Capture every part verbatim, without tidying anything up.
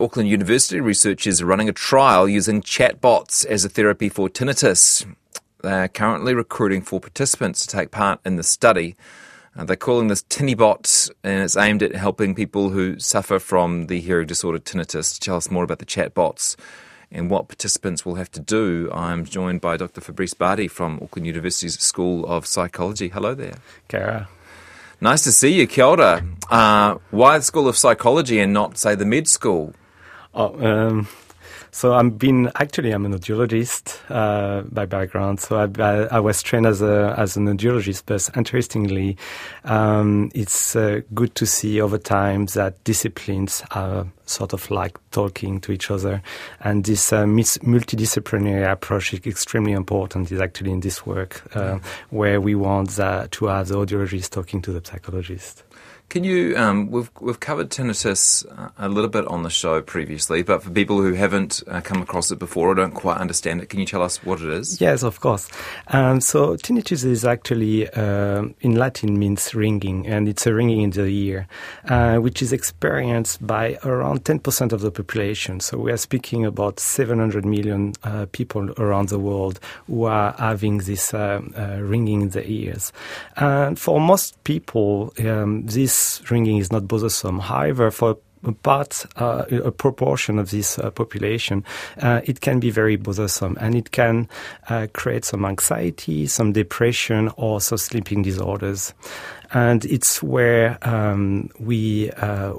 Auckland University researchers are running a trial using chatbots as a therapy for tinnitus. They're currently recruiting for participants to take part in the study. Uh, they're calling this TinniBot, and it's aimed at helping people who suffer from the hearing disorder tinnitus. To tell us more about the chatbots and what participants will have to do, I'm joined by Doctor Fabrice Bardi from Auckland University's School of Psychology. Hello there. Kara. Nice to see you. Kia ora. Uh, why the School of Psychology and not, say, the med school? Oh, um, so I'm been actually I'm an audiologist uh, by background. So I, I, I was trained as a as an audiologist, but interestingly, um, it's uh, good to see over time that disciplines are sort of like talking to each other, and this uh, multidisciplinary approach is extremely important. Is actually in this work uh, mm. where we want uh, to have the audiologist talking to the psychologist. Can you, um, we've we've covered tinnitus a little bit on the show previously, but for people who haven't uh, come across it before or don't quite understand it, can you tell us what it is? Yes, of course. Um, so tinnitus is actually, uh, in Latin means ringing, and it's a ringing in the ear, uh, which is experienced by around ten percent of the population. So we are speaking about seven hundred million uh, people around the world who are having this uh, uh, ringing in the ears. And for most people, um, this ringing is not bothersome. However, for a part, uh, a proportion of this uh, population, uh, it can be very bothersome, and it can uh, create some anxiety, some depression, or some sleeping disorders. And it's where um, we uh,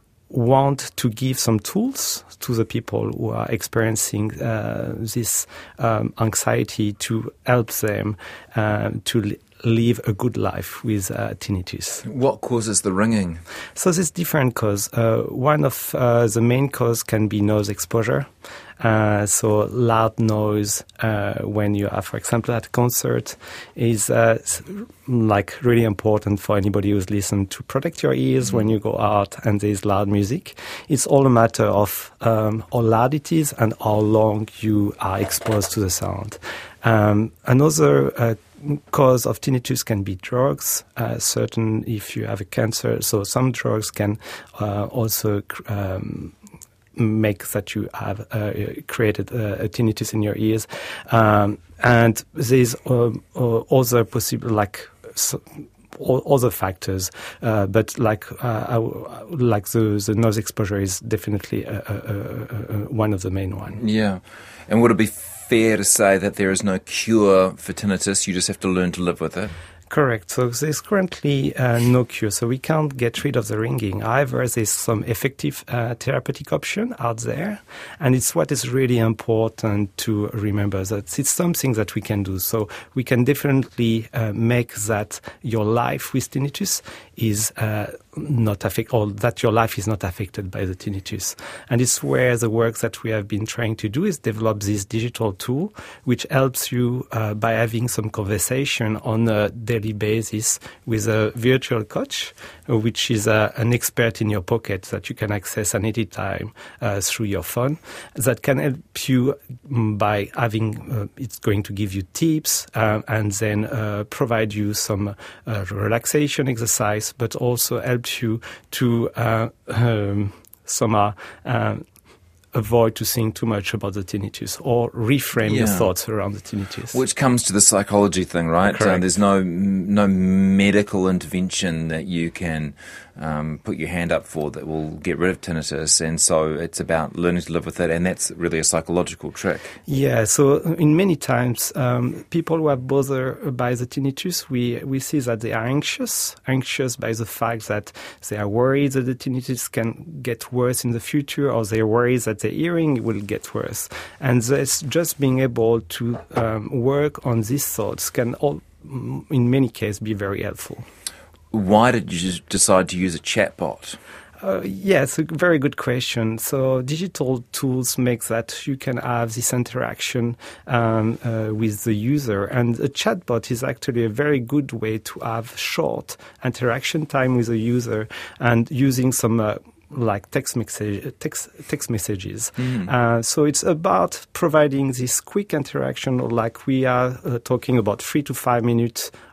want to give some tools to the people who are experiencing uh, this um, anxiety to help them uh, to li- live a good life with uh, tinnitus. What causes the ringing? So there's different causes. Uh, one of uh, the main cause can be noise exposure. Uh, so loud noise uh, when you are, for example, at a concert is uh, like really important for anybody who's listened to protect your ears mm-hmm. when you go out and there's loud music. It's all a matter of um, how loud it is and how long you are exposed to the sound. Um, another uh, cause of tinnitus can be drugs, uh, certain if you have a cancer. So some drugs can uh, also um, make that you have uh, created uh, a tinnitus in your ears. Um, and there's uh, uh, other possible, like, so, other factors, uh, but like uh, like the, the noise exposure is definitely uh, uh, uh, uh, one of the main ones. Yeah. And would it be fair to say that there is no cure for tinnitus, you just have to learn to live with it? Correct. So there's currently uh, no cure, so we can't get rid of the ringing. However, there's some effective uh, therapeutic option out there, and it's what is really important to remember, that it's something that we can do. So we can definitely uh, make that your life with tinnitus is uh, not affected, or that your life is not affected by the tinnitus. And it's where the work that we have been trying to do is develop this digital tool, which helps you uh, by having some conversation on a daily basis with a virtual coach, which is uh, an expert in your pocket that you can access at any time uh, through your phone, that can help you by having, uh, it's going to give you tips uh, and then uh, provide you some uh, relaxation exercise, but also help you to uh, um, somehow uh, avoid to think too much about the tinnitus or reframe yeah. your thoughts around the tinnitus. Which comes to the psychology thing, right? Correct. Uh, there's no no medical intervention that you can um, put your hand up for that will get rid of tinnitus, and so it's about learning to live with it, and that's really a psychological trick. Yeah, so in many times, um, people who are bothered by the tinnitus, we, we see that they are anxious, anxious by the fact that they are worried that the tinnitus can get worse in the future, or they are worried that the hearing will get worse. And this, just being able to um, work on these thoughts can, all, in many cases, be very helpful. Why did you decide to use a chatbot? Uh, yes, a very good question. So digital tools make that you can have this interaction um, uh, with the user. And a chatbot is actually a very good way to have short interaction time with the user and using some uh, like text message, text, text messages. Mm. Uh, so it's about providing this quick interaction, like we are uh, talking about three to five minutes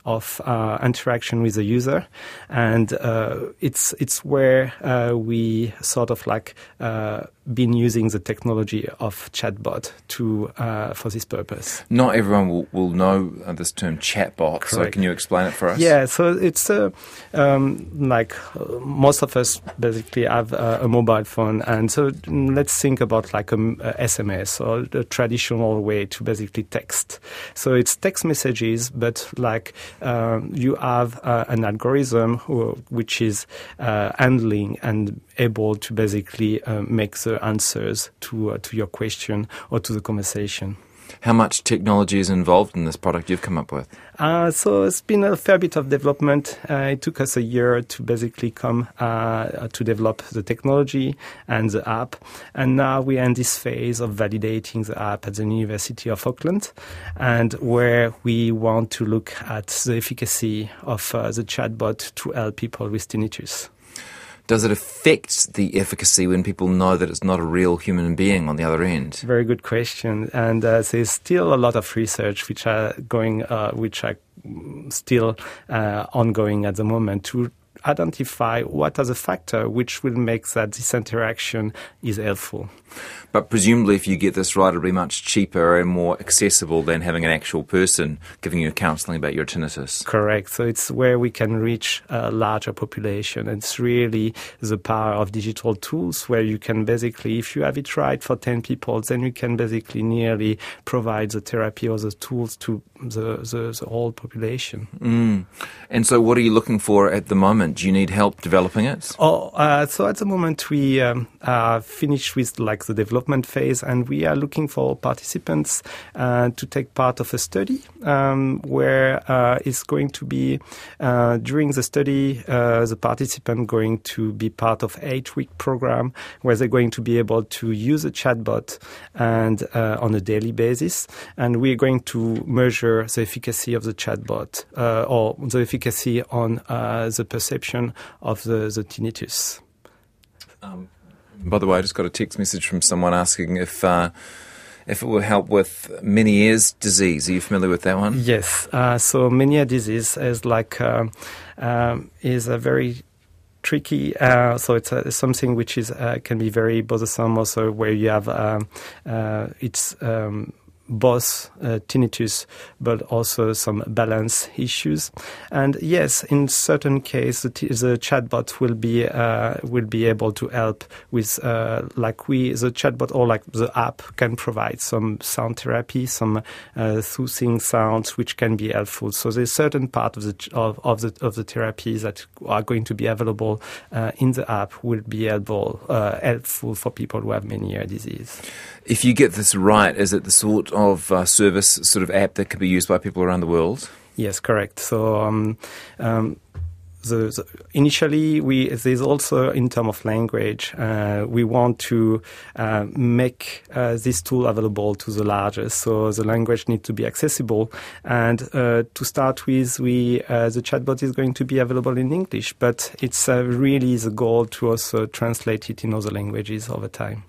of uh, interaction with the user, and uh, it's it's where uh, we sort of like uh, been using the technology of chatbot to uh, for this purpose. Not everyone will, will know uh, this term chatbot, Correct. So can you explain it for us? Yeah, so it's uh, um, like uh, most of us basically have uh, a mobile phone, and so let's think about like a, a S M S or the traditional way to basically text. So it's text messages, but like um, you have uh, an algorithm who, which is uh, handling and able to basically uh, make the answers to uh, to your question or to the conversation. How much technology is involved in this product you've come up with? Uh, so it's been a fair bit of development. Uh, it took us a year to basically come uh, to develop the technology and the app. And now we are in this phase of validating the app at the University of Auckland, and where we want to look at the efficacy of uh, the chatbot to help people with tinnitus. Does it affect the efficacy when people know that it's not a real human being on the other end? Very good question. And uh, there's still a lot of research which are going, uh, which are still uh, ongoing at the moment to identify what are the factors which will make that this interaction is helpful. But presumably if you get this right, it'll be much cheaper and more accessible than having an actual person giving you counselling about your tinnitus. Correct. So it's where we can reach a larger population. It's really the power of digital tools where you can basically, if you have it right for ten people, then you can basically nearly provide the therapy or the tools to the, the, the whole population. Mm. And so what are you looking for at the moment? Do you need help developing it? Oh, uh, so at the moment we um, are finished with like the development phase, and we are looking for participants uh, to take part of a study um, where uh, it's going to be uh, during the study uh, the participant going to be part of eight-week program where they're going to be able to use a chatbot and uh, on a daily basis, and we're going to measure the efficacy of the chatbot uh, or the efficacy on uh, the perception of the, the tinnitus. Um, by the way, I just got a text message from someone asking if uh, if it will help with Meniere's disease. Are you familiar with that one? Yes. Uh, so Meniere's disease is like uh, um, is a very tricky. Uh, so it's uh, something which is uh, can be very bothersome. Also, where you have um, uh, it's. Um, both uh, tinnitus, but also some balance issues. And yes, in certain cases, the, t- the chatbot will be uh, will be able to help with, uh, like we, the chatbot or like the app can provide some sound therapy, some uh, soothing sounds, which can be helpful. So there's certain part of the of, of the of the therapies that are going to be available uh, in the app will be helpful uh, helpful for people who have Meniere's disease. If you get this right, is it the sort of uh, service, sort of app that can be used by people around the world? Yes, correct. So um, um, the, the, initially, we there's also in terms of language, uh, we want to uh, make uh, this tool available to the largest. So the language needs to be accessible. And uh, to start with, we uh, the chatbot is going to be available in English, but it's uh, really the goal to also translate it in other languages over time.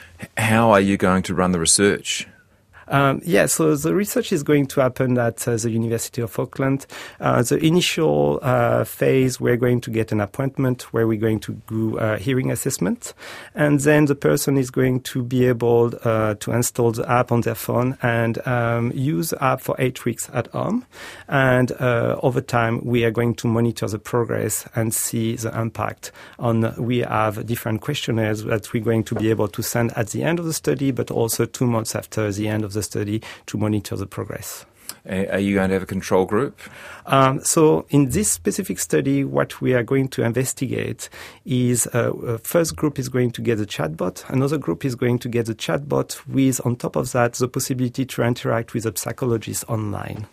How are you going to run the research? Um, yeah, so the research is going to happen at uh, the University of Auckland. Uh, the initial uh, phase, we're going to get an appointment where we're going to do a hearing assessment. And then the person is going to be able uh, to install the app on their phone and um, use the app for eight weeks at home. And uh, over time, we are going to monitor the progress and see the impact on, we have different questionnaires that we're going to be able to send at the end of the study, but also two months after the end of the study to monitor the progress. Are you going to have a control group? Um, so in this specific study, what we are going to investigate is uh, a first group is going to get the chatbot. Another group is going to get the chatbot with, on top of that, the possibility to interact with a psychologist online.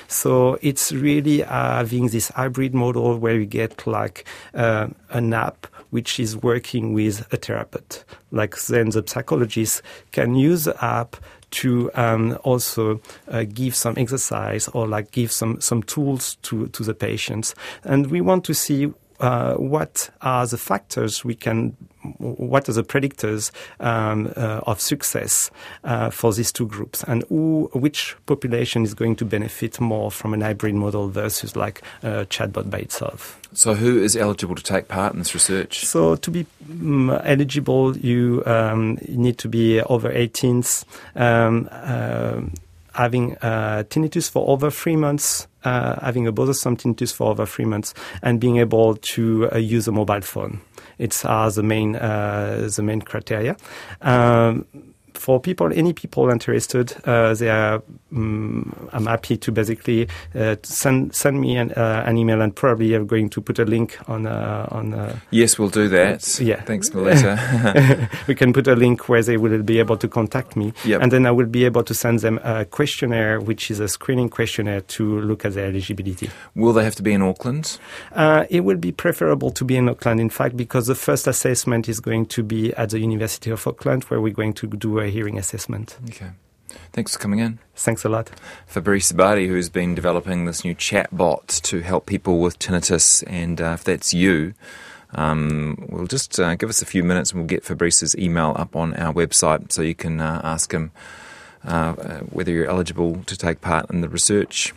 So it's really having this hybrid model where you get like uh, an app which is working with a therapist. Like then the psychologist can use the app to um, also uh, give some exercise or like give some, some tools to, to the patients. And we want to see uh, what are the factors we can, what are the predictors um, uh, of success uh, for these two groups, and who, which population is going to benefit more from an hybrid model versus like a chatbot by itself. So who is eligible to take part in this research? So to be um, eligible, you, um, you need to be over eighteen, um, uh, having uh, tinnitus for over three months, uh, having a bothersome tinnitus for over three months, and being able to uh, use a mobile phone. It's uh, the main uh, the main criteria. Um, For people, any people interested, uh, they are. Um, I'm happy to basically uh, send send me an, uh, an email, and probably I'm going to put a link on uh, on. Uh, yes, we'll do that. Yeah, thanks, Melita. We can put a link where they will be able to contact me, yep. and then I will be able to send them a questionnaire, which is a screening questionnaire to look at their eligibility. Will they have to be in Auckland? Uh, it will be preferable to be in Auckland, in fact, because the first assessment is going to be at the University of Auckland, where we're going to do a hearing assessment. Okay. Thanks for coming in. Thanks a lot. Fabrice Abadi, who's been developing this new chatbot to help people with tinnitus, and uh, if that's you, um, we'll just uh, give us a few minutes and we'll get Fabrice's email up on our website so you can uh, ask him uh, whether you're eligible to take part in the research.